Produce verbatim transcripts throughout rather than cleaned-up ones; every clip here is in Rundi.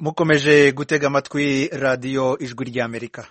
mukomeje gutega amatwi radiyo ijwi ry'Amerika.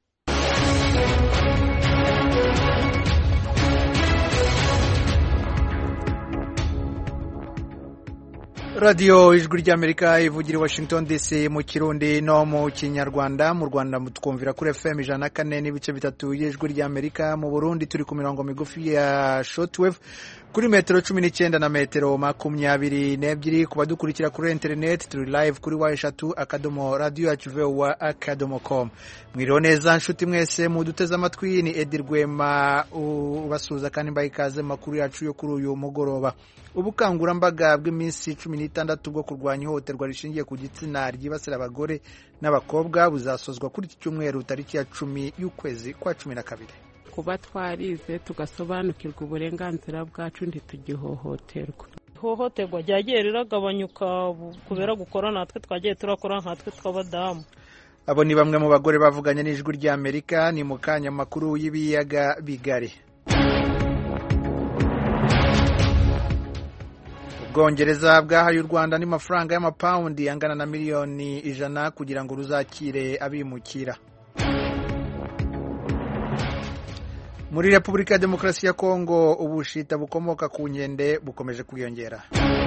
radiyo ijwi ry'Amerika ivugira i Washington D C mu Kirundi no mu Kinyarwanda. Mu Rwanda mutwumvira kuri F M ijana na kane n'ibice bitatu y'ijwi ry'Amerika. Mu Burundi turi ku mirongo migufi ya shortwave kuri metero cumi n'icyenda na metero makumyabiri n'ebyiri. Ku badukurikira kuri internet turi live kuri wa eshatu akadomo radio yacu voa akadomo com. Mwiriwe neza nshuti mwese muduteze amatwi, ni Edi Rwema ubasuhuza kandi mbaye ikaze makuru yacu yo kuri uyu mugoroba. Ubukangurambaga bw'iminsi cumi n'itandatu bwo kurwanya ihohoterwa rishingiye ku gitsina ryibasira abagore n'abakobwa buzasozwa kuri iki cyumweru tariki ya cumi y'ukwezi kwa cumi na kabiri. Kuba twarize tugasobanukirwa uburenganzira bwacu ntitugihohoterwa. Ihohoterwa ryagiye riragabanyuka kubera gukora natwe twagiye turakora nkatwe tw'abadamu. Abo ni bamwe mu bagore bavuganye n'ijwi ry'Amerika. Ni mu kanya makuru y'ibiyaga bigari. Ubwongereza bwahaye u Rwanda n'amafaranga y'amapawundi angana na miliyoni ijana kugira ngo ruzakire abimukira. Muri Repubulika ya Demokarasi ya Kongo ubushita bukomoka ku nkende bukomeje kwiyongera.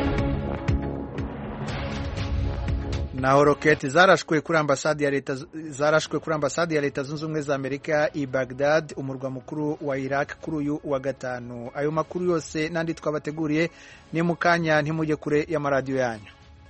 Naho roketi zarashwe kuri ambasade ya leta zarashwe kuri ambasade ya Leta Zunze Ubumwe za Amerika i Baghdad, umurwa mukuru wa Iraq, kuri uyu wa gatanu. Ayo makuru yose nandi twabateguriye ni mukanya, ntimujye kure y'amaradiyo yanyu.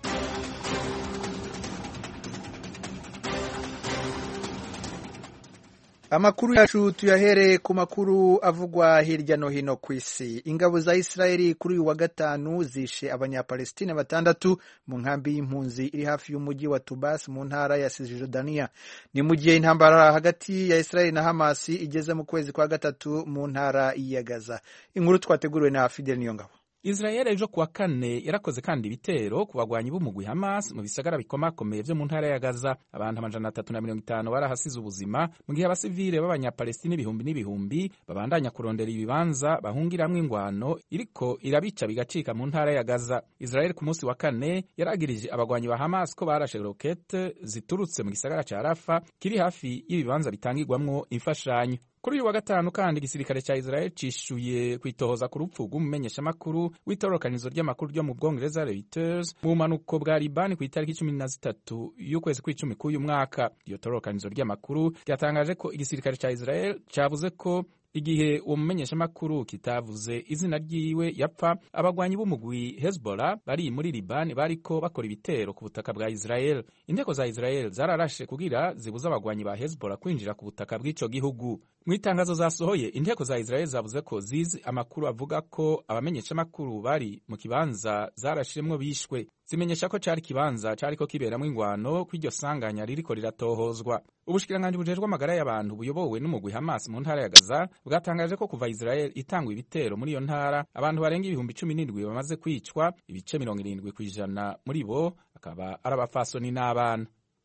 Amakuru yacu tuyahere ku makuru avugwa hirya no hino ku isi. Ingabo za Israeli kuri uyu wa gatanu zishe abanyapalestina batandatu mu nkambi y'impunzi iri hafi y'umujyi wa Tubas mu ntara ya Cisjordania. Ni mu gihe intambara hagati ya Israeli na Hamas igeze mu kwezi kwa gatatu mu ntara ya Gaza. Inkuru twateguriwe na Fidel Niyongabo. Israel ejo kuwa kane yarakoze kandi ibitero ku bagwanyi b'umugwi Hamas mu bisagara bikomakomeye vyo mu ntara ya Gaza. Abantu amajana atatu na mirongo itanu barahasize ubuzima mu gihe abasivile b'abanyapalestina ibihumbi n'ibihumbi babandanya kurondera ibibanza bahungiramwo ingwano iriko irabica bigacika mu ntara ya Gaza. Israel ku munsi wa kane yaragirije abagwanyi ba Hamas ko barashe rokete ziturutse mu gisagara ca Rafa kiri hafi y'ibibanza bitangirwamwo imfashanyo. Kuri uyu wa gatanu kandi igisirikare ca Israel cishuye kwitohoza ku rupfu rw'umumenyeshamakuru w'itororokanizo ry'amakuru ryo mu Bwongereza Reuters mu bumanuko bwa Libani ku itariki cumi na zitatu y'ukwezi kw'icumi k'uyu mwaka. Iyo tororokanizo ry'amakuru ryatangaje ko igisirikare ca Israel cavuze ko igihe uwo mumenyeshamakuru kitavuze izina ryiwe yapfa, abagwanyi b'umugwi Hezbollah bari muri Libani bariko bakora ibitero ku butaka bwa Israel. Inteko za Israel zararashe kugira zibuza abagwanyi ba Hezbollah kwinjira ku butaka bw'ico gihugu. Mu itangazo zasohoye, inteko za Israel zavuze ko zizi amakuru avuga ko abamenyeshamakuru bari mu kibanza zarashiremwo bishwe. Zimenyesha ko cari kibanza cariko kiberamwo ingwano kw'iryo sanganya ririko riratohozwa. Ubushikiranganji bujejwe amagara y'abantu buyobowe n'umugwi Hamas mu ntara ya Gaza bwatangaje ko kuva Israel itangwa ibitero muri iyo ntara abantu barenga ibihumbi cumi n'indwi bamaze kwicwa, ibice mirongo irindwi kw'ijana muri bo akaba ari abafasoni n'abana.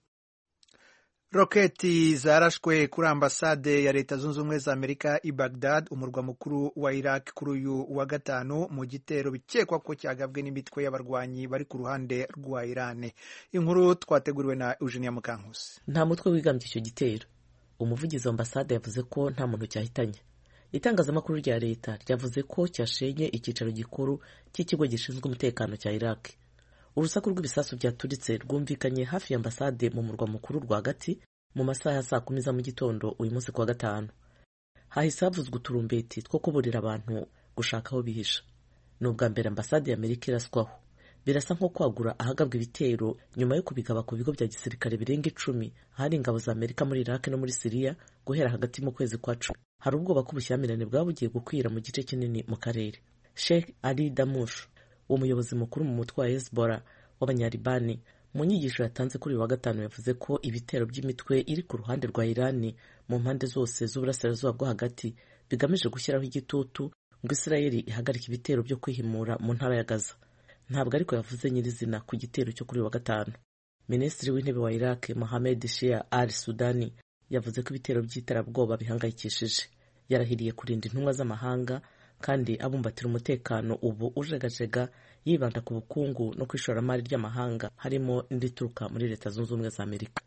Roketi zarashwe kuri ambasade ya Leta Zunze Ubumwe za Amerika i Baghdad, umurwa mukuru wa Iraq, kuri uyu wa gatanu mu gitero bikekwa ko cyagabwe n'imitwe y'abarwanyi bari ku ruhande rwa Iran. Inkuru twateguriwe na Eugenia Mukankusi. Nta mutwe wigambye icyo gitero. Umuvugizi wa ambasade yavuze ko nta muntu cyahitanye. Itangazamakuru rya leta ryavuze ko cyashenye icyicaro gikuru cy'ikigo gishinzwe umutekano cya Iraq. Urusaku rw'ibisasu byaturitse rwumvikanye hafi ya ambasade mu murwa mukuru rwagati mu masaha ya saa kumi za mu gitondo uyu munsi kuwa gatanu. Hahise havuzwe uturumbeti two kuburira abantu gushaka aho bihisha. Ni ubwa mbere ambasade ya Amerika iraswaho. Birasa nko kwagura ahagabwa ibitero nyuma yo kubigaba ku bigo bya gisirikare birenga icumi hari ingabo za Amerika muri Iraq no muri Syria guhera hagati mu kwezi kwa cumi. Hari ubwoba ko ubushyamirane bwabugiye gukwira mu gice kinini mu karere. Sheikh Ali Damush, umuyobozi mukuru mu mutwe wa Hezbollah w'abanyaribani, mu nyigisho yatanze kuri wa gatanu yavuze ko ibitero by'imitwe iri ku ruhande rwa Iran mu mpande zose z'uburasirazuba bwo hagati bigamije gushyiraho igitutu ngo Israeli ihagarike ibitero byo kwihimura mu ntara ya Gaza. Ntabwo ariko yavuze nyirizina ku gitero cyo kuri wa gatanu. Minisitiri w'intebe wa Iraq Mohamed Shia al-Sudani yavuze ko ibitero by'iterabwoba bihangayikishije. Yarahiriye kurinda intumwa z'amahanga kandi abumbatira umutekano ubu ujegajega yibanda ku bukungu no ku ishoramari ry'amahanga harimo n'irituruka muri Leta Zunze Ubumwe za Amerika.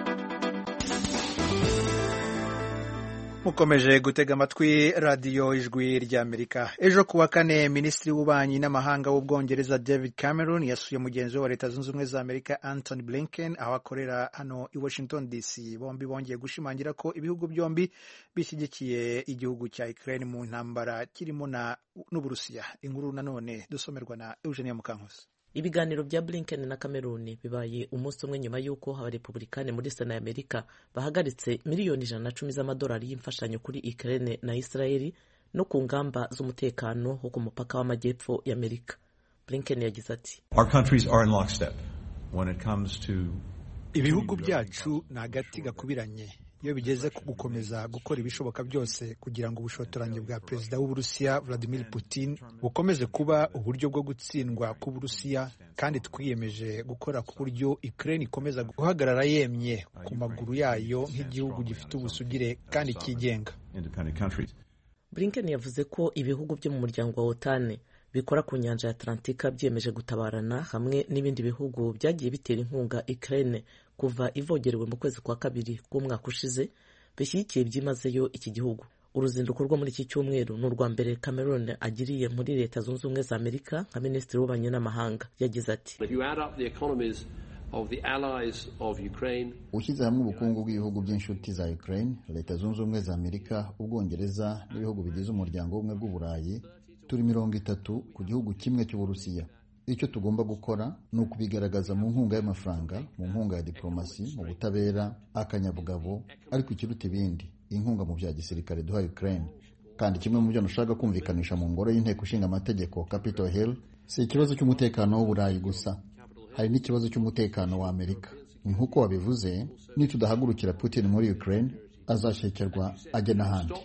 mukomeje gutega amatwi radiyo ijwi ry'Amerika. Ejo kuwa kane minisitiri w'ububanyi n'amahanga w'ubwongereza David Cameron yasuye mugenzi we wa Leta Zunze Ubumwe za Amerika Anthony Blinken aho akorera hano i Washington D C. Bombi bongeye gushimangira ko ibihugu byombi bishyigikiye igihugu cya Ukraine mu ntambara kirimo na n'Uburusiya. Inkuru nanone dusomerwa na Eugenia Mukankusi. Ibiganiro bya Blinken na Cameron bibaye umunsi umwe nyuma y'uko abarepublikani muri Sena y'Amerika bahagaritse miliyoni ijana na cumi z'amadolari y'imfashanyo kuri Ukraine na Israeli no ku ngamba z'umutekano wo ku mupaka w'amajyepfo y'Amerika. Blinken yagize ati, Our countries are in lockstep when it comes to ibihugu byacu ni agati gakubiranye iyo bigeze ku gukomeza gukora ibishoboka byose kugira ngo ubushotoranyi bwa perezida w'Uburusiya Vladimir Putin bukomeze kuba uburyo bwo gutsindwa k'Uburusiya, kandi twiyemeje gukora ku buryo Ukraine ikomeza guhagarara yemye ku maguru yayo nk'igihugu gifite ubusugire kandi cyigenga. Blinken yavuze ko ibihugu byo mu muryango wa OTAN bikora ku nyanja ya Atlantika byemeje gutabarana hamwe n'ibindi bihugu byagiye bitera inkunga Ukraine kuva ivogerewe mu kwezi kwa kabiri k'umwaka ushize bishyigikiye byimazeyo iki gihugu. Uruzinduko rwo muri iki cyumweru ni urwa mbere Cameron agiriye muri Leta Zunze Ubumwe za Amerika nka minisitiri w'ububanyi n'amahanga. Yagize ati, ushyize hamwe ubukungu bw'ibihugu by'inshuti za Ukraine, Leta Zunze Ubumwe za Amerika, Ubwongereza n'ibihugu bigize umuryango w'ubumwe bw'Uburayi, turi mirongo itatu ku gihugu kimwe cy'Uburusiya. Icyo tugomba gukora ni ukubigaragaza mu nkunga y'amafaranga, mu nkunga ya diplomasi, mu butabera, akanyabugabo, ariko ikiruta ibindi inkunga mu bya gisirikare duha Ukraine. Kandi kimwe mu byo nashaka kumvikanisha mu ngoro y'inteko ishinga amategeko Capitol Hill, si ikibazo cy'umutekano w'Uburayi gusa, hari n'ikibazo cy'umutekano wa Amerika. Nk'uko wabivuze, nitudahagurukira Putin muri Ukraine azashekerwa ajya n'ahandi.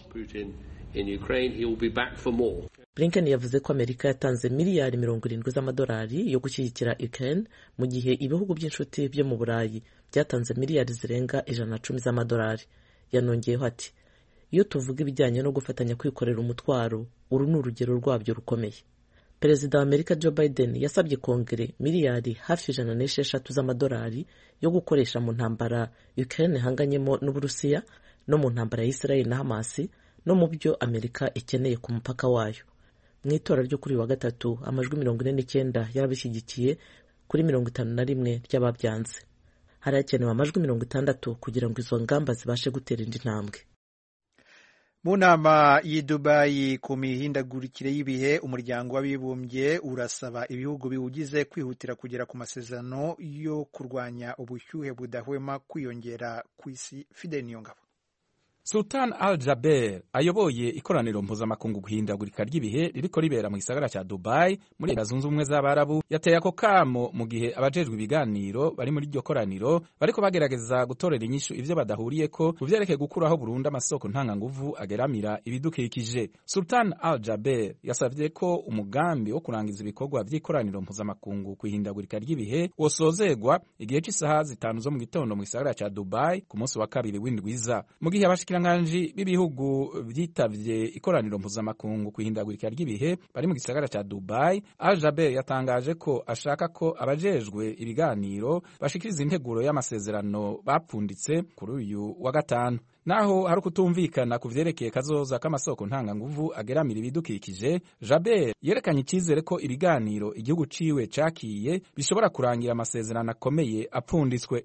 Blinken yavuze ko Amerika yatanze miliyari mirongo irindwi z'amadolari yo gushyigikira Ukraine mu gihe ibihugu by'inshuti byo mu Burayi byatanze miliyari zirenga ijana na cumi z'amadolari. Yanongeyeho ati, iyo tuvuga ibijyanye no gufatanya kwikorera umutwaro, uru ni urugero rwabyo rukomeye. Perezida wa Amerika Joe Biden yasabye Kongere miliyari hafi ijana n'esheshatu z'amadolari yo gukoresha mu ntambara Ukraine hanganyemo n'Uburusiya no mu ntambara ya Israel na Hamas no mu byo Amerika ikeneye ku mupaka wayo. Mu itora ryo kuri wa gatatu amajwi mirongo ine n'icyenda yarabishyigikiye kuri mirongo itanu na rimwe ry'ababyanze. Harakenewe amajwi mirongo itandatu kugira ngo izo ngamba zibashe gutera indi ntambwe. Mu nama y'i Dubai ku mihindagurikire y'ibihe, umuryango w'abibumbye urasaba ibihugu biwugize kwihutira kugera ku masezerano yo kurwanya ubushyuhe budahwema kwiyongera ku isi. Fidel Niyongabo. Sultan Al-Jaber ayoboye ikoraniro mpuzamakungu guhindagurika ry'ibihe ririko ribera mu gisagara cya Dubai muri Leta Zunze Ubumwe z'Abarabu yateye ako kamo mu gihe abajejwe ibiganiro bari muri iryo koraniro bariko bagerageza gutorera inyishu ivyo badahuriyeko ku vyerekeye gukuraho burundu amasoko ntanganguvu ageramira ibidukikije. Sultan Al-Jaber yasavye ko umugambi wo kurangiza ibikorwa vy'ikoraniro mpuzamakungu guhindagurika ry'ibihe wosozegwa igihe c'isaha zitanu zo mu gitondo mu gisagara cya Dubai ku munsi wa kabiri w'indwiza. Mu gihe abashikira Nganji b'ibihugu byitavye ikoraniro mpuzamakungu kwihindagurika ry'ibihe bari mu gisagara ca Dubai, Al-Jaber yatangaje ko ashaka ko abajejwe ibiganiro bashikiriza integuro y'amasezerano bapfunditse kuri uyu wa gatanu. Naho hari kutumvikana ku vyerekeye kazoza k'amasoko ntanganguvu ageramira ibidukikije, Jaber yerekanye icyizere ko ibiganiro igihugu ciwe cakiye bishobora kurangira amasezerano akomeye apfunditswe.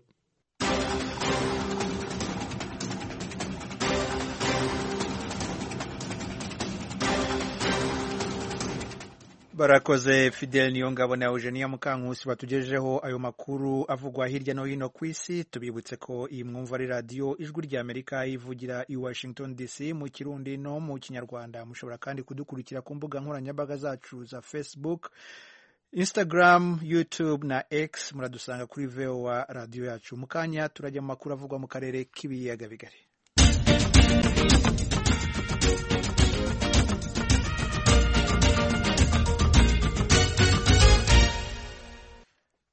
Barakoze Fidel Niyongabo na Eugenia Mukankusi batugejejeho ayo makuru avugwa hirya no hino ku isi. Tubibutse ko iyi mwumva ari radio ijwi ry'Amerika ivugira i Washington D C mu Kirundi no mu Kinyarwanda. Mushobora kandi kudukurikira ku mbuga nkoranyambaga zacu za Facebook, Instagram, YouTube na X. Muradusanga kuri V O A radio yacu. Mukanya turajya mu makuru avugwa mu karere k'ibiyaga bigari.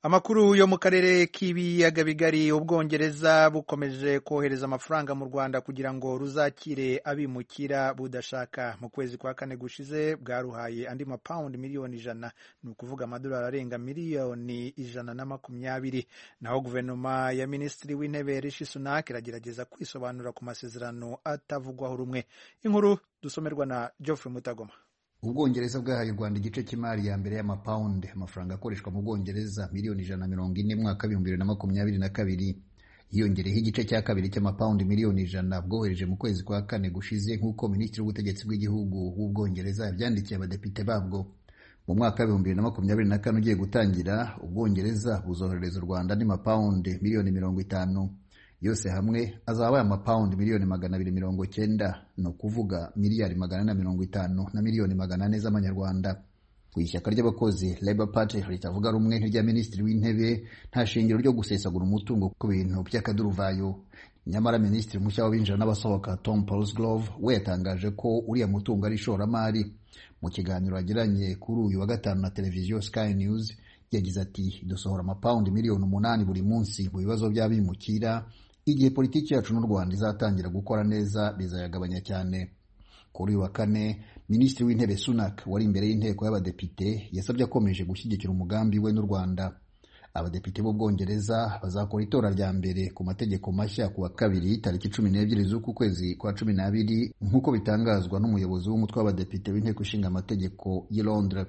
Amakuru yo mu karere k'ibiyaga bigari, Ubwongereza bukomeje kohereza amafaranga mu Rwanda kugira ngo ruzakire abimukira budashaka. Mu kwezi kwa kane gushize bwaruhaye andi mapawundi miliyoni ijana, ni ukuvuga amadolari arenga miliyoni ijana na makumyabiri. Naho guverinoma ya Minisitiri w'Intebe Rishi Sunak iragerageza kwisobanura ku masezerano atavugwaho rumwe. Inkuru dusomerwa na Geoffrey Mutagoma. Ubwongereza bwahaye u Rwanda igice cy'imari ya mbere y'amapawundi, amafaranga akoreshwa mu Bwongereza miliyoni ijana na mirongo ine mu mwaka w'ibihumbi bibiri na makumyabiri na kabiri. Hiyongereyeho igice cya kabiri cy'amapawundi miliyoni ijana bwohereje mu kwezi kwa kane gushize, nk'uko Minisitiri w'Ubutegetsi bw'Igihugu w'Ubwongereza yabyandikiye abadepite babwo. Mu mwaka w'ibihumbi bibiri na makumyabiri na kane ugiye gutangira, Ubwongereza buzoherereza u Rwanda andi mapawundi miliyoni mirongo itanu. Yose hamwe azabaye amapawundi miliyoni magana abiri mirongo cyenda, no kuvuga miliyari magana na mirongo itanu na miliyoni magana ane z'amanyarwanda. Ku ishyaka ry'abakozi Labour Party ritavuga rumwe n'irya Minisitiri w'Intebe nta shingiro ryo gusesagura umutungo ku bintu by'akaduruvayo. Nyamara Minisitiri mushya w'abinjira n'abasohoka Tom Polsgrove we yatangaje ko uriya mutungo ari ishoramari. Mu kiganiro yagiranye kuri uyu wa gatanu na televiziyo Sky News yagize ati, dusohora amapawundi miliyoni umunani buri munsi mu bibazo by'abimukira. Igihe politiki yacu n'u Rwanda izatangira gukora neza bizayagabanya cyane. Kuri uyu wa kane, Minisitiri w'Intebe Sunak wari imbere y'inteko y'abadepite yasabye akomeje gushyigikira umugambi we n'u Rwanda. Abadepite b'Ubwongereza bazakora itora rya mbere ku mategeko mashya ku wa kabiri tariki cumi n'ebyiri z'uku kwezi kwa cumi n'abiri, nk'uko bitangazwa n'umuyobozi w'umutwe w'abadepite w'inteko ishinga amategeko y'i Londres.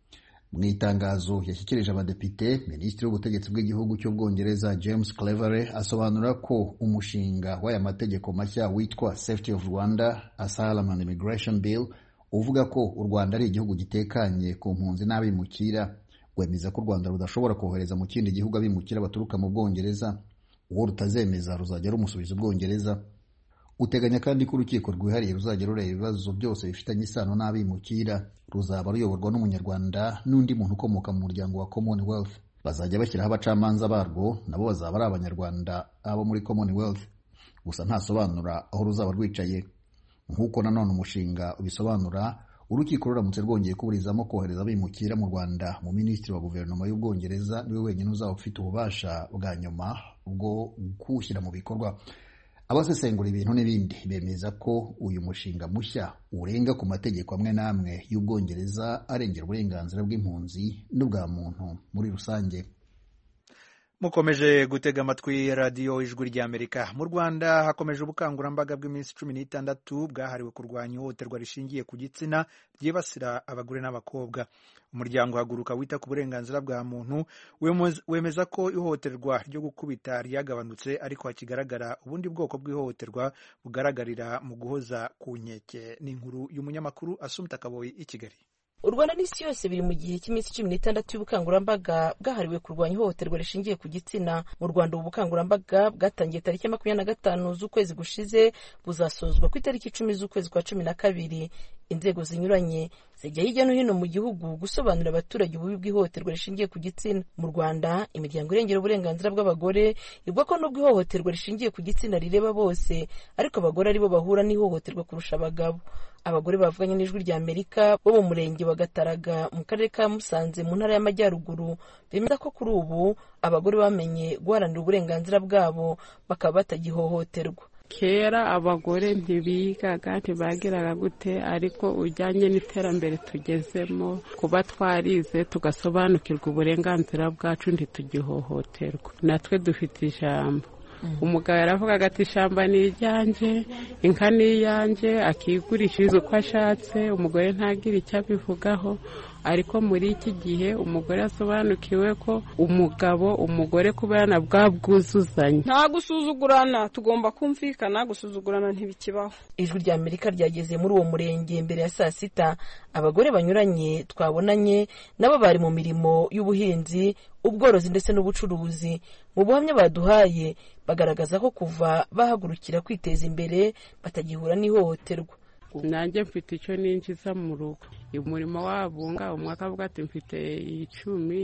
Mu itangazo yashyikirije abadepite, Minisitiri w'Ubutegetsi bw'Igihugu cy'Ubwongereza James Cleverly asobanura ko umushinga w'aya mategeko mashya witwa Safety of Rwanda Asylum and Immigration Bill uvuga ko u Rwanda ari igihugu gitekanye ku mpunzi n'abimukira. Wemeza ko u Rwanda rudashobora kohereza mu kindi gihugu abimukira baturuka mu Bwongereza. Uwo rutazemeza ruzajya rumusubiza Ubwongereza. Uteganya kandi ko urukiko rwihariye ruzajya rureba ibibazo byose bifitanye isano n'abimukira. Ruzaba ruyoborwa n'umunyarwanda n'undi muntu ukomoka mu muryango wa Commonwealth. Bazajya bashyiraho abacamanza barwo, nabo bazaba ari abanyarwanda abo muri Commonwealth. Gusa ntasobanura aho ruzaba rwicaye. Nk'uko nanone umushinga ubisobanura, urukiko ruramutse rwongeye kuburizamo kohereza abimukira mu Rwanda, mu Minisitiri wa Guverinoma y'Ubwongereza niwe wenyine uzaba ufite ububasha bwa nyuma bwo kuwushyira mu bikorwa. Abasesengura ibintu n'ibindi bemeza ko uyu mushinga mushya urenga ku mategeko amwe n'amwe y'Ubwongereza arengera uburenganzira bw'impunzi n'ubwa muntu muri rusange. Mukomeje gutega amatwi radiyo Ijwi ry'Amerika. Mu Rwanda hakomeje ubukangurambaga bw'iminsi cumi n'itandatu bwahariwe kurwanya ihohoterwa rishingiye ku gitsina ryibasira abagore n'abakobwa. Umuryango Haguruka wita ku burenganzira bwa muntu wemeza ko ihohoterwa ryo gukubita ryagabanutse, ariko hakigaragara ubundi bwoko bw'ihohoterwa bugaragarira mu guhoza ku nkeke. Ni inkuru y'umunyamakuru Assumpta Kaboyi i Kigali. U Rwanda n'isi yose biri mu gihe cy'iminsi cumi n'itandatu y'ubukangurambaga bwahariwe kurwanya ihohoterwa rishingiye ku gitsina. Mu Rwanda ubu bukangurambaga bwatangiye tariki makumyabiri na gatanu z'ukwezi gushize, buzasozwa ku itariki icumi z'ukwezi kwa cumi na kabiri. Inzego zinyuranye zijya hirya no hino mu gihugu gusobanurira abaturage ububi bw'ihohoterwa rishingiye ku gitsina. Mu Rwanda imiryango irengera uburenganzira bw'abagore ivuga ko nubwo ihohoterwa rishingiye ku gitsina rireba bose, ariko abagore aribo bahura n'ihohoterwa kurusha abagabo. Abagore bavuganye n'Ijwi ry'Amerika bo mu murenge wa Gataraga mu karere ka Musanze mu ntara y'Amajyaruguru bemeza ko kuri ubu abagore bamenye guharanira uburenganzira bwabo bakaba batagihohoterwa. Kera abagore ntibigaga ntibagiraga gute, ariko ujyanye n'iterambere tugezemo, kuba twarize tugasobanukirwa uburenganzira bwacu ntitugihohoterwa, natwe dufite ijambo. Umugabo yaravugaga ati ishyamba ni iryanjye, inka ni iyanjye, akigurishiriza uko ashatse, umugore ntagire icyo abivugaho. Ariko muri iki gihe umugore asobanukiwe ko umugabo umugore kubana bwa bwuzuzanye, nta gusuzugurana, tugomba kumvikana, gusuzugurana ntibikibaho. Ijwi ry'Amerika ryageze muri uwo murenge mbere ya saa sita. Abagore banyuranye twabonanye nabo bari mu mirimo y'ubuhinzi, ubworozi ndetse n'ubucuruzi. Mu buhamya baduhaye bagaragaza ko kuva bahagurukira kwiteza imbere batagihura n'ihohoterwa. Nanjye mfite icyo ninjiza mu rugo, umurimo wabunga umwe akavuga ati mfite icumi,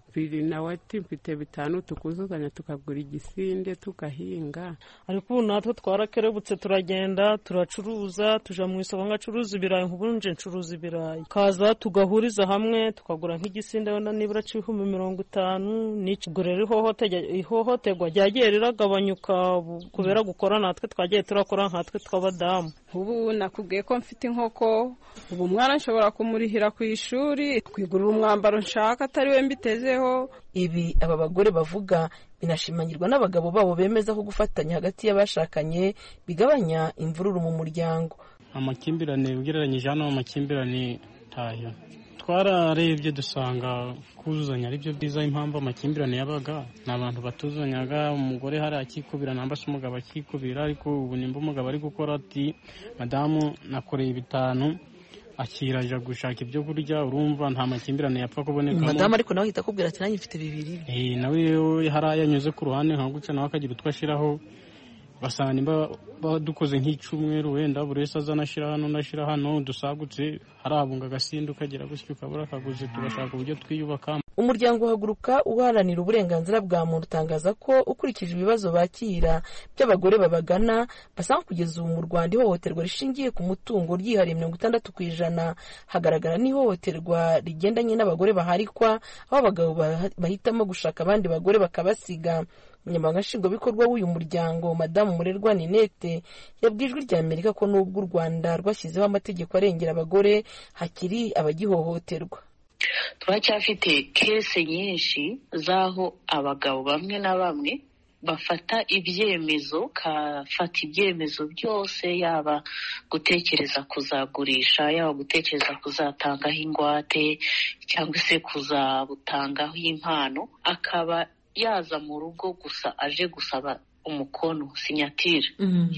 biri nawe ati mfite bitanu tukuzuzanya tukagura igisinde tugahinga. Ariko ubu natwe twarakerebutse turagenda turacuruza tuja mu isoko ngacuruza ibirayi nk'ubunje ncuruza ibirayi kaza tugahuriza hamwe tukagura nk'igisinde wenda nibura c'ibihumbi mirongo itanu n'icyo rero ihohoterwa ryagiye riragabanyuka kubera gukora natwe twagiye turakora nkatwe tw'abadamu. Ubu nakubwiye ko mfite inkoko, ubu umwana nshobora kumurihira ku ishuri, kwigurira umwambaro nshaka atari we mbitezeho. Ibi aba bagore bavuga binashimangirwa n'abagabo babo bemeza ko gufatanya hagati y'abashakanye bigabanya imvururu mu muryango. Amakimbirane ugereranyije hano amakimbirane tayo twararebye dusanga kuzuzanya ari byo byiza. Impamvu amakimbirane yabaga ni abantu batuzanyaga, umugore hari akikubira namba se umugabo akikubira, ariko ubu nimba umugabo ari gukora ati madamu nakoreye bitanu akiraja gushaka ibyo kurya, urumva nta makimbirane yapfa kubonekamo. Madamu ariko nawe ahita akubwira ati nanjye mfite bibiri. Eh nawe hari ayanyuze ku ruhande nka guca nawe akagira utwashiraho, basanga nimba badukoze nk'icumweru wenda buri wese azanashira hano nashira hano dusagutse harabunga agasindu kagira gusyo kabura kaguze tugashaka uburyo twiyubaka. Umuryango uhaguruka uharanira uburenganzira bwa muntu utangaza ko ukurikije ibibazo bakira by'abagore babagana basanga kugeza ubu mu Rwanda ihohoterwa rishingiye ku mutungo ryihariye mirongo itandatu ku ijana. Hagaragara n'ihohoterwa rigendanye n'abagore baharikwa, aho abagabo bahitamo gushaka abandi bagore bakabasiga. Umunyamabanga nshingwabikorwa w'uyu muryango Madamu Murerwa Ninette yabwijwe rya Amerika ko nubwo u Rwanda rwashyizeho amategeko arengera abagore hakiri abagihohoterwa. Turacyafite kese nyinshi zaho abagabo bamwe na bamwe bafata ibyemezo kafata ibyemezo byose, yaba gutekereza kuzagurisha, yaba gutekereza kuzatangaho ingwate cyangwa se kuzabutangaho impano, akaba yaza mu rugo gusa aje gusaba umukono sinyatire.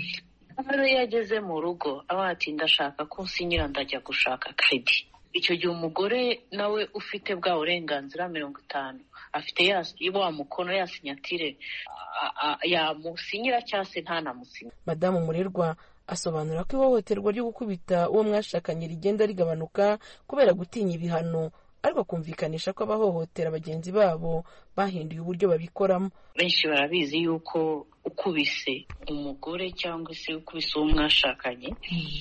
Rero yageze mu rugo abati ndashaka ko sinyira ndajya gushaka credit. Icyo gihe umugore nawe ufite bwa burenganzira mirongo itanu afite yasi wa mukono ya sinyatire yamusinyira cyase ntanamusinya. Madamu Murerwa asobanura ko ihohoterwa ryo gukubita uwo mwashakanye rigenda rigabanuka kubera gutinya ibihano, ariko kumvikanisha ko abahohotera bagenzi babo bahinduye uburyo babikoramo. Benshi barabizi yuko ukubise umugore cyangwa se ukubise uwo mwashakanye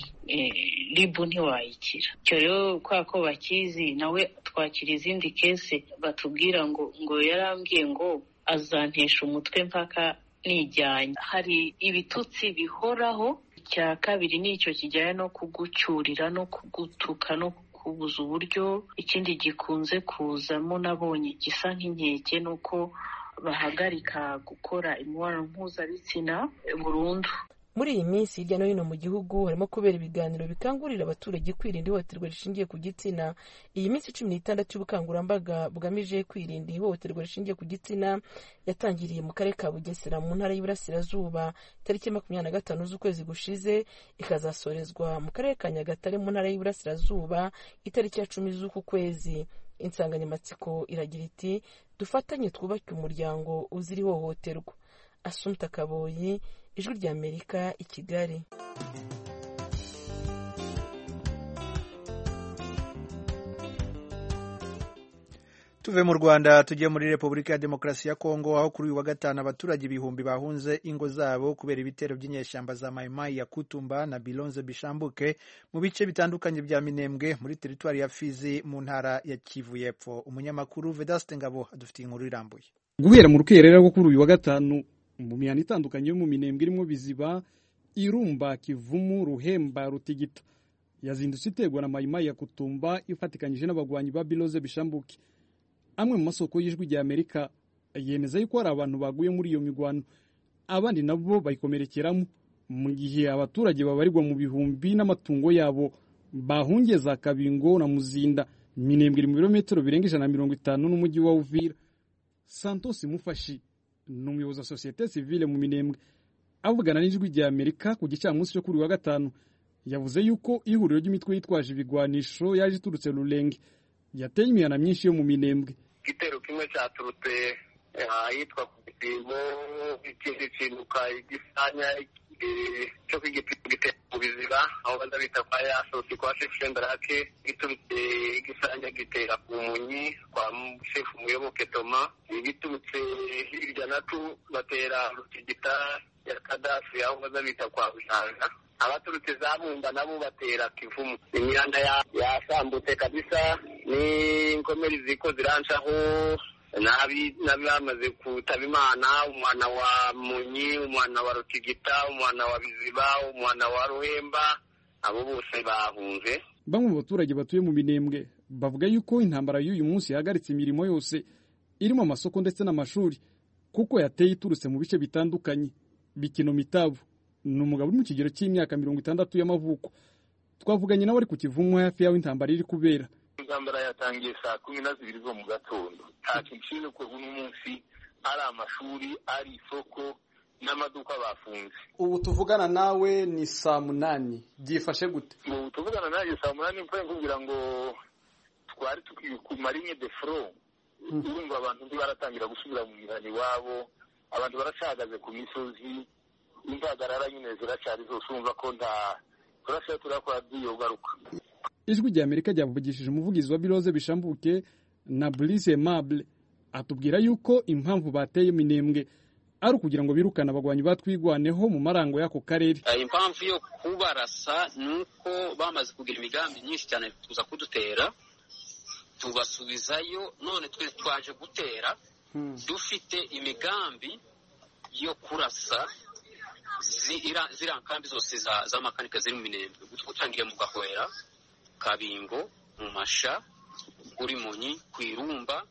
ribu ntiwayikira. Cyo rero kwa ko bakizi nawe twakira izindi kese batubwira ngo ngo yarambwiye ngo azantesha umutwe mpaka nijyanye. Hari ibitutsi bihoraho. Icya kabiri nicyo kijyanye no kugucyurira no kugutuka no kubuza uburyo. Ikindi gikunze kuzamo nabonye gisa nk'inkeke nuko bahagarika gukora imibonano mpuzabitsina burundu. Muri iyi minsi hirya no hino mu gihugu harimo kubera ibiganiro bikangurira abaturage kwirinda ihohoterwa rishingiye ku gitsina. Iyi minsi cumi n'itandatu y'ubukangurambaga bugamije kwirinda ihohoterwa rishingiye ku gitsina yatangiriye mu karere ka Bugesera mu ntara y'Iburasirazuba tariki makumyabiri na gatanu z'ukwezi gushize, ikazasorezwa mu karere ka Nyagatare mu ntara y'Iburasirazuba itariki ya cumi z'uku kwezi. Insanganyamatsiko iragira iti dufatanye twubake umuryango uzira ihohoterwa. Assumpta Kaboyi, Ijwi rya Amerika, i Kigali. Tuve mu Rwanda tujye muri Repubulika ya Demokarasi ya Kongo, aho kuri uyu wa gatanu abaturage ibihumbi bahunze ingo zabo kubera ibitero by'inyeshyamba za Mai Mai ya Kutumba na Bilonze Bishambuke mu bice bitandukanye bya Minembwe muri teritwari ya Fizi mu ntara ya Kivu y'Epfo. Umunyamakuru Vedaste Ngabo adufitiye inkuru irambuye. Guhera mu rukerera rwo kuri uyu wa gatanu mu mihanda itandukanye yo mu Minembwe irimo Biziba, Irumba, Kivumu, Ruhemba, Rutigita yazindutse iterwa na Mai Mai ya Kutumba ifatikanyije n'abagwanyi ba Bilonze Bishambuke. Amwe mu masoko y'Ijwi rya Amerika yemeza yuko hari abantu baguye muri iyo migwano, abandi nabo bayikomerekeramo, mu gihe abaturage babarirwa mu bihumbi n'amatungo yabo bahungeza Kabingo na Muzinda. Minembwe iri mu birometero birenga ijana na mirongo itanu n'umujyi wa Uvira. Santos Mufashi ni umuyobozi wa sosiyete sivile mu Minembwe, avugana n'Ijwi rya Amerika ku gicamunsi cyo kuri wa gatanu, yavuze yuko ihuriro ry'imitwe yitwaje ibigwanisho yaje iturutse Rulenge yateye imihana myinshi yo mu Minembwe. Igitero kimwe cyaturutse ahitwa ku Gipimo, ikindi kinuka igisanya cyo kwigitira mu biziba aho baza bita kwa yasosi kwa shefu shendarake giturutse igisanya gitera ku munyi kwa shefu muyoboke Toma giturutse hirya natu batera rutigita ya Kadafi aho baza bita kwa Bushanga abaturutse Zabumba nabo batera Kivumu imihanda yasambutse kabisa ni inkomeri ziko ziranshaho nabi nabi bamaze kutaba Imana umwana wa Munyi umwana wa Rutigita umwana wa Biziba umwana wa Ruhemba abo bose bahunze. Bamwe mu baturage batuye mu Minembwe bavuga yuko intambara y'uyu munsi yahagaritse imirimo yose irimo amasoko ndetse n'amashuri kuko yateye iturutse mu bice bitandukanye. Bikino Mitavu ni umugabo uri mu kigero cy'imyaka mirongo itandatu y'amavuko. Twavuganye nawe ari ku Kivumu hafi yaho intambara iri kubera. Intambara yatangiye saa kumi na zibiri zo mu gatondo. Nta kintu ko uno munsi ari amashuri ari isoko n'amaduka bafunze. Ubu tuvugana nawe ni saa munani byifashe gute? Ubu tuvugana nawe saa munani mvuye kugira ngo twari tukiye ku marine de front. Urumva abantu ntibaratangira gusubira mu mirani wabo, abantu baracagaze ku misozi, imbagarara nyine ziracari zose urumva ko nta turashaka turakora byo garuka. Ijwi rya Amerika ryavugishije umuvugizi wa Biroze Bishambuke na Brice Mable atubwira yuko impamvu bateye Minembwe ari ukugira ngo birukana abagwanyi batwigwaneho mu marango y'ako karere. Impamvu yo kubarasa nuko bamaze kugira imigambi myinshi cyane tuza kudutera tubasubizayo none twe twaje gutera hmm. dufite imigambi yo kurasa zira zira kambi zose za za makanika ziri mu Minembwe gutangiye mu Gahwera Kabingo mu Masha uri Munyi kwirumba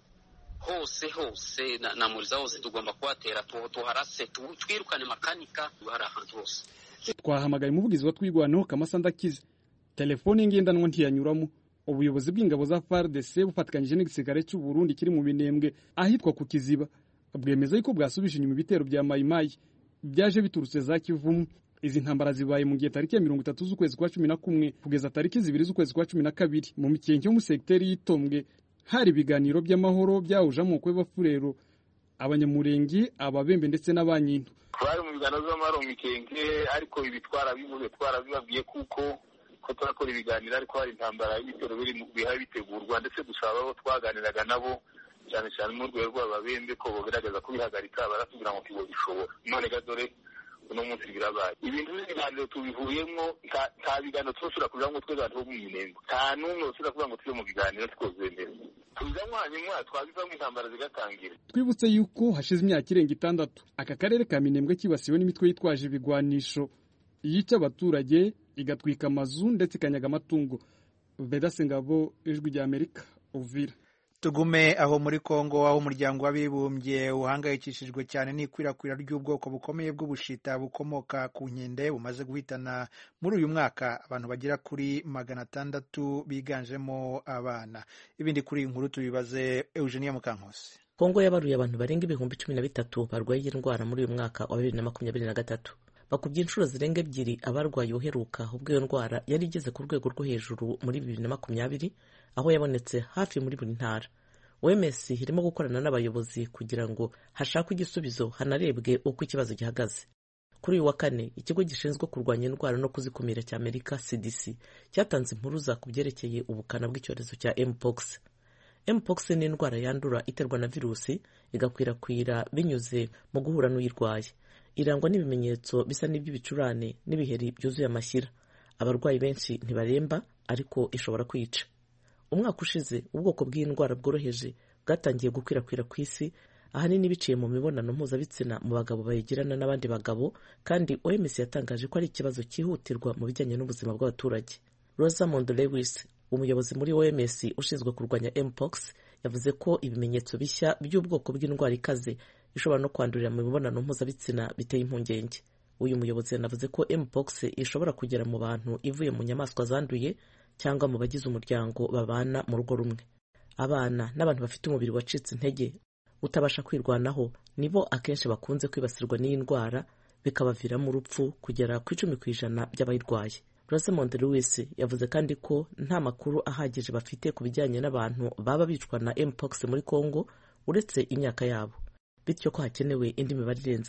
hose hose na, na muriza hose tugomba kwatera tuharase twirukane makanika bari ahantu hose. Twahamagaye umuvugizi wa twigwanaho Kamasanda Kize telefone ngendanwa ntiyanyuramo. Ubuyobozi bw'ingabo za F A R D C bufatikanyije n'igisirikare cy'u Burundi kiri mu Minembwe ahitwa ku Kiziba bwemeza yuko bwasubije inyuma ibitero bya Mayimayi byaje biturutse za Kivumu. Izi ntambara zibaye mu gihe tariki ya mirongo itatu z'ukwezi kwa cumi na kumwe kugeza tariki zibiri z'ukwezi kwa cumi na kabiri mu mikenke yo mu sekiteri y'Itombwe hari ibiganiro by'amahoro byahuje amoko y'Abafurero, Abanyamurenge, Ababembe ndetse n'Abanyintu. Twari mu biganiro by'amahoro mu mikenke ariko ibitwara bivuze twara bibabwiye kuko ko turakora ibiganiro ariko hari intambara y'ibitero biri bihaye bitegurwa ndetse dusaba abo twaganiraga nabo cyane cyane mu rwego rw'Ababembe ko bogerageza kubihagarika baratubwira ngo kibo bishobora. None gadore uno munsi birabaye ibintu by'ibiganiro tubivuyemo nta biganiro twosura kugira ngo tweze abantu bo mu Minembwe nta n'umwe usura kugira ngo tujye mu biganiro twozemera tuzanywa hanyuma twabivamo intambara zigatangira. Twibutse yuko hashize imyaka irenga itandatu aka karere ka Minembwe kibasiwe n'imitwe yitwaje ibigwanisho yica abaturage igatwika amazu ndetse ikanyaga amatungo. Vedase Ngabo, Ijwi rya Amerika, Uvira. Tugume aho muri Kongo aho umuryango w'abibumbye uhangayikishijwe cyane n'ikwirakwira ry'ubwoko bukomeye bw'ubushita bukomoka ku nkende bumaze guhitana muri uyu mwaka abantu bagera kuri magana atandatu biganjemo abana. Ibindi kuri inkuru tubibaze Eugenia Mukankusi. Kongo yabaruye abantu barenga ibihumbi cumi na bitatu barwaye iyi ndwara muri uyu mwaka wa bibiri na makumyabiri na gatatu. Bakubye inshuro zirenga ebyiri abarwaye uheruka ubwo iyo ndwara yari igeze ku rwego rwo hejuru muri bibiri na makumyabiri aho yabonetse hafi muri buri ntara. O M S irimo gukorana n'abayobozi kugira ngo hashakwe igisubizo hanarebwe uko ikibazo gihagaze. Kuri uyu wa kane ikigo gishinzwe kurwanya indwara no kuzikumira cya Amerika C D C cyatanze impuruza ku byerekeye ubukana bw'icyorezo cya Mpox. Mpox ni indwara yandura iterwa na virusi igakwirakwira binyuze mu guhura n'uyirwaye. Irangwa n'ibimenyetso bisa n'iby'ibicurane n'ibiheri byuzuye amashyira. Abarwayi benshi ntibaremba ariko ishobora kwica. Umwaka ushize ubwoko bw'indwara bworoheje bwatangiye gukwirakwira ku isi ahanini biciye mu mibonano mpuzabitsina mu bagabo bayigirana n'abandi bagabo, kandi O M S yatangaje ko ari ikibazo cyihutirwa mu bijyanye n'ubuzima bw'abaturage. Rosamond Lewis, umuyobozi muri O M S ushinzwe kurwanya Mpox, yavuze ko ibimenyetso bishya by'ubwoko bw'indwara ikaze ishobora no kwandurira mu mibonano mpuzabitsina biteye impungenge. Uyu muyobozi yanavuze ko Mpox ishobora kugera mu bantu ivuye mu nyamaswa zanduye cyangwa mu bagize umuryango babana mu rugo rumwe. Abana n'abantu bafite umubiri wacitse intege utabasha kwirwanaho nibo akenshi bakunze kwibasirwa n'iyi ndwara bikabaviramo urupfu kugera ku icumi ku ijana by'abayirwaye. Rosamond Lewis yavuze kandi ko nta makuru ahagije bafite ku bijyanye n'abantu baba bicwa na Mpox muri Kongo uretse imyaka yabo, bityo ko hakenewe indi mibare irenzeho.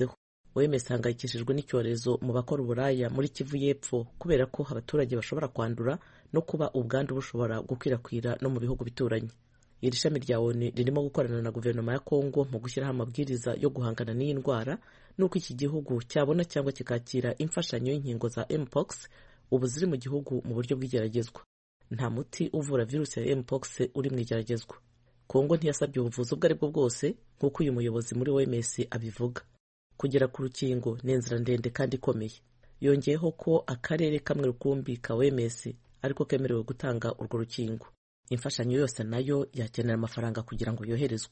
O M S ihangayikishijwe n'icyorezo mu bakora uburaya muri Kivu y'Epfo kubera ko abaturage bashobora kwandura no kuba ubwandu bushobora gukwirakwira no mu bihugu bituranye. Iri shami rya O N U ririmo gukorana na guverinoma ya Kongo mu gushyiraho amabwiriza yo guhangana n'iyi ndwara n'uko iki gihugu cyabona cyangwa kikakira imfashanyo y'inkingo za Mpox ubu ziri mu gihugu mu buryo bw'igeragezwa. Nta muti uvura virusi ya Mpox uri mu igeragezwa. Kongo ntiyasabye ubuvuzi ubwo aribwo bwose nk'uko uyu muyobozi muri O M S abivuga. Kugera ku rukingo ni inzira ndende kandi ikomeye. Yongeyeho ko akarere kamwe rukumbi ka O M S ariko kemerewe gutanga urwo rukingo. Imfashanyo yose nayo yakenera amafaranga kugira ngo yoherezwe.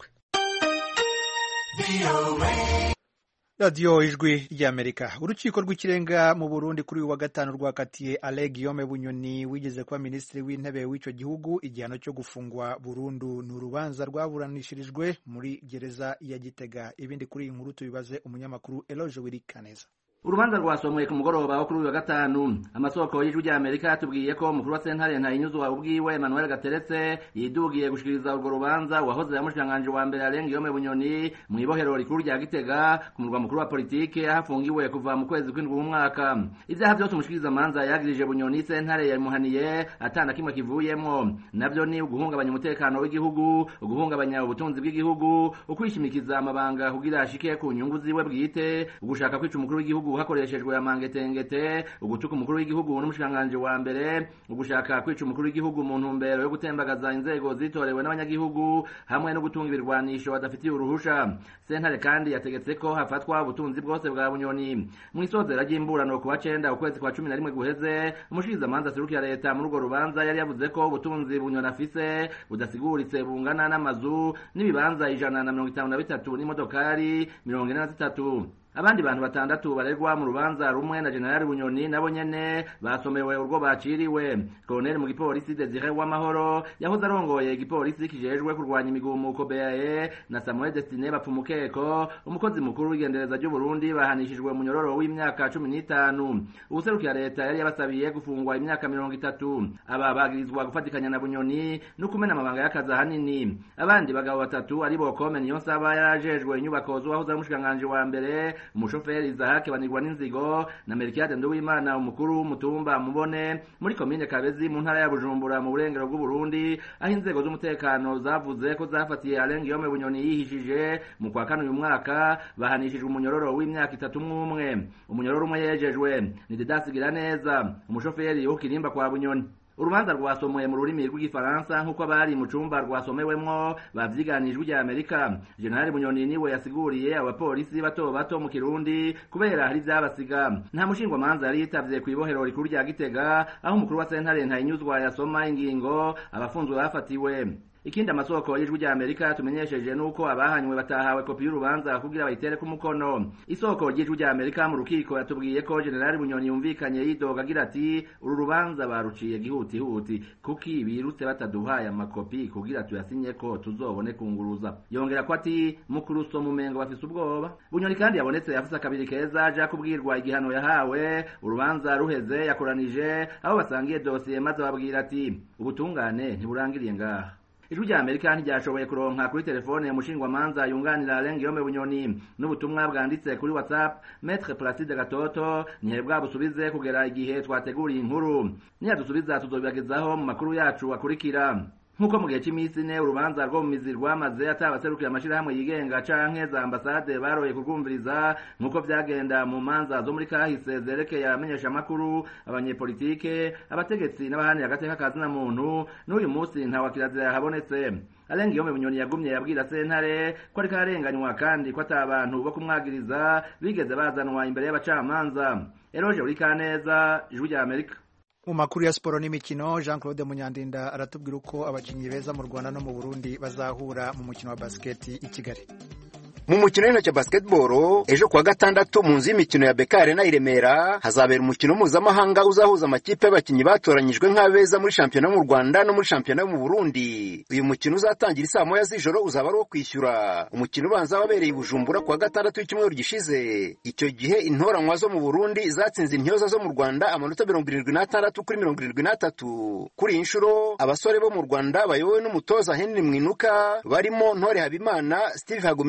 Radio Ijwi ry'Amerika. Urukiko rw'ikirenga mu Burundi kuri uyu wa gatanu rwakatiye Alain Guillaume Bunyoni wigeze kuba minisitiri w'intebe w'icyo gihugu igihano cyo gufungwa burundu. Ni urubanza rwaburanishirijwe muri gereza ya Gitega. Ibindi kuri iyi nkuru tubibaze umunyamakuru Eloge Wirikaneza. Urubanza rwasomwe ku mugoroba wo kuri uyu wa gatanu. Amasoko y'Ijwi ry'Amerika atubwiye ko umukuru wa sentare Ntahinyuzwa ubwiwe Emmanuel Gateretse yidugiye gushikiriza urwo rubanza wahoze amushanganje wa mbere Alain Guillaume Bunyoni mu ibohero rikuru rya Gitega ku murwa mukuru wa politike ahafungiwe kuva mu kwezi kw'indwi mu mwaka. Ivyaha byose umushikiriza manza yagirije Bunyoni sentare yamuhaniye atana kimwe kivuyemo. Navyo ni uguhungabanya umutekano w'igihugu, uguhungabanya ubutunzi bw'igihugu, ukwishimikiza amabanga kugira ashike ku nyungu ziwe bwite, ugushaka kwica umukuru w'igihugu hakoreshejwe amangetengete, ugutuka umukuru w'igihugu n'umushanganje wa mbere, ugushaka kwica umukuru w'igihugu mu ntumbero yo gutembagaza inzego zitorewe n'abanyagihugu hamwe no gutunga ibirwanisho badafitiye uruhusha. Sentare kandi yategetse ko hafatwa ubutunzi bwose bwa Bunyoni. Mu isozera ry'imburano ku wa cenda ukwezi kwa cumi na rimwe guheze, umushikiriza manza serukira leta muri urwo rubanza yari yavuze ko ubutunzi Bunyoni afise budasiguritse bungana n'amazu n'ibibanza ijana na mirongo itanu na bitatu n'imodokari mirongo ine na zitatu. Abandi bantu batandatu baregwa mu rubanza rumwe na General Bunyoni nabo nyene basomewe urwo baciriwe. Colonel mu gipolisi Desire w'amahoro yahoze arongoye igipolisi kijejwe kurwanya imigumuko B A E na Samuel Destine Bapfumukeko umukozi mukuru w'igendereza ry'u Burundi bahanishijwe mu nyororo w'imyaka cumi n'itanu. Ubuserukira leta yari yabasabiye gufungwa imyaka mirongo itatu. Aba bagirizwa gufatikanya na Bunyoni no kumena amabanga y'akazi hanini. Abandi bagabo batatu ari bo Kome Niyonsaba yarajejwe inyubako z'uwahoze umushikanganje wa mbere, umushoferi Zahake Banirwa n'inzigo na Melchiade Nduwimana umukuru w'umutumba Mubone muri komine Kabezi mu ntara ya Bujumbura mu burengero bw'u Burundi, aho inzego z'umutekano zavuze ko zafatiye Alain Guillaume Bunyoni yihishije mu kwa kane uyu mwaka bahanishijwe umunyororo w'imyaka itatu mwumwe. Umunyororo umwe yejejwe ni Didas Giraneza umushoferi wo Kirimba kwa Bunyoni. Urubanza rwasomoye mu rurimi rw'igifaransa nk'uko abari mu cumba rwasomewemwo bavyiganijwe rya Amerika. General Bunyoni niwe yasiguriye abapolisi bato bato mu Kirundi kubera hari vyabasiga. Nta mushingwa manza yari yitavye ku ibohero rikuru rya Gitega aho umukuru wa sentare Ntahinyuzwa yasoma ingingo abafunzwe bafatiwe. Ikindi amasoko y'Ijwi rya Amerika tumenyesheje nuko abahanywe batahawe kopi y'urubanza kugira bayitere ku mukono. Isoko y'Ijwi rya Amerika mu rukiko yatubwiye ko General Bunyoni yumvikanye yidoga agira ati uru rubanza baruciye gihuti huti kuki birutse bataduhaye amakopi kugira tuyasinye ko tuzobone kunguruza. Yongera ko ati mukuru so mumengo bafise ubwoba. Bunyoni kandi yabonetse yafise akabiri keza aje kubwirwa igihano yahawe. Urubanza ruheze yakoranije abo basangiye dossier maze babwira ati ubutungane ntiburangiriye ngaha. Ijwi rya Amerika ntiryashoboye kuronka kuri telefone umushingwa manza yunganira Alain Guillaume Bunyoni n'ubutumwa bwanditse kuri WhatsApp. Maître Placide Gatoto ntihebwa busubize kugera igihe twateguriye inkuru. Niyadusubiza tuzobibagezaho mu makuru yacu akurikira. Nkuko mu gihe cy'imisi ne urubanza rwo mu mizi rwamaze atabaserukira amashirahamwe yigenga canke za ambasade baroye kurwumviriza nkuko vyagenda mu manza zo muri kahise zerekeye abamenyesha makuru, abanyepolitike, abategetsi n'abahani agateka kazi na muntu. N'uyu munsi nta wakirazira habonetse. Alain Guillaume Bunyoni yagumye yabwira sentare ko ari karenganywa kandi ko atabantu bo kumwagiriza bigeze bazanwa imbere y'abacamanza. Eloge Urikaneza, Ijwi rya Amerika. Mu makuru ya siporo n'imikino, Jean Claude Munyandinda aratubwira uko abakinnyi beza mu Rwanda no mu Burundi bazahura mu mukino wa basket i Kigali. Mu mukino w'intoki basketball ejo kuwa gatandatu mu nzu y'imikino ya Beka Arena i Remera hazabera umukino mpuzamahanga uzahuza amakipe y'abakinnyi batoranyijwe nk'abeza muri shampiyona mu Rwanda no muri shampiyona mu Burundi. Uyu mukino uzatangira isaa moya z'ijoro uzaba ari uwo kwishyura. Umukino ubanza wabereye i Bujumbura kuwa gatandatu w'icyumweru gishize. Icyo gihe intoranywa zo mu Burundi zatsinze intyoza zo mu Rwanda amanota mirongo irindwi n'atandatu kuri mirongo irindwi n'atatu. Kuri iyi nshuro abasore bo mu Rwanda bayobowe n'umutoza Henry Mwinuka barimo Ntore Habimana, Steve Hagumintwari,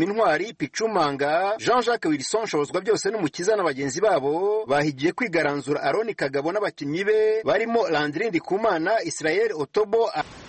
Thierry Pichumanga, Jean-Jacques Wilson Shobozwa byose n'umukiza na bagenzi babo bahigiye kwigaranzura Aroni Kagabo n'abakinnyi be barimo Landry Ndikumana, Israel Otobo